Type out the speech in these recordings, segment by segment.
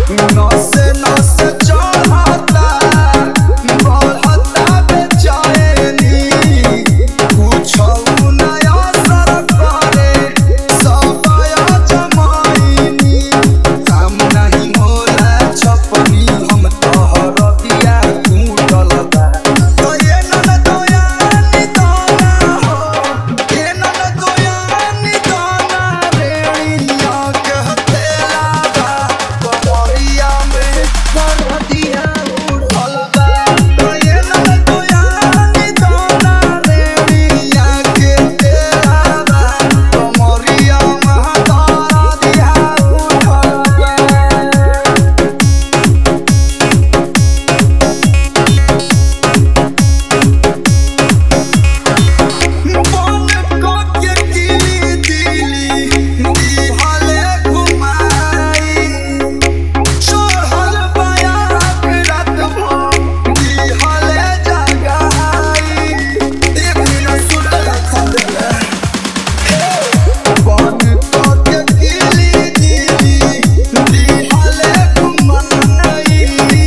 नसे नसे चढ़ता बढ़ता बेचैनी कुछो नया असर करे सबया जमाईनी काम नहीं होला छपनी हम तोहर दिया टूटल बा तो ये नन दोयानी दोना हो ये नन दोयानी दोना रेणिया कहते लागा कमरिया में कर दिया उड़ल बा तो ये नन दोयानी दोना रेणिया कहते लागा कमरिया में कर दिया उड़ल बा। बन के किली दिली दिहले घुमाई चढ़ल बयाक रात भर दिहले जगाई एक मिनट सुतला खंडला बन के किली दिली दिहले घुमाई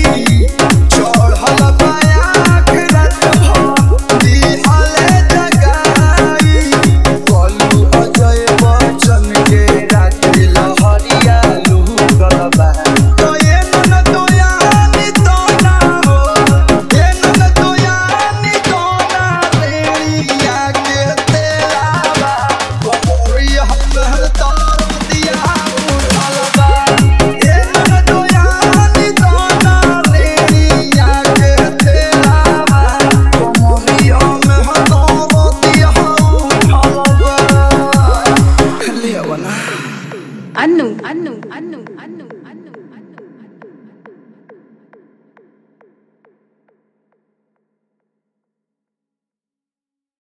चढ़ल बयाक रात भर दिहले जगाई बोलू अजय बच्चन के रात्रि लहरिया लूटल बा तो ये नन दोयानी दोना हो ये नन दोयानी दोना रेणिया के तेलावा कमरिया में तर दिया उड़ल बा ये नन दोयानी दोना रेणिया के तेलावा कमरिया में तर दिया उड़ल बा ले आवना अन्नू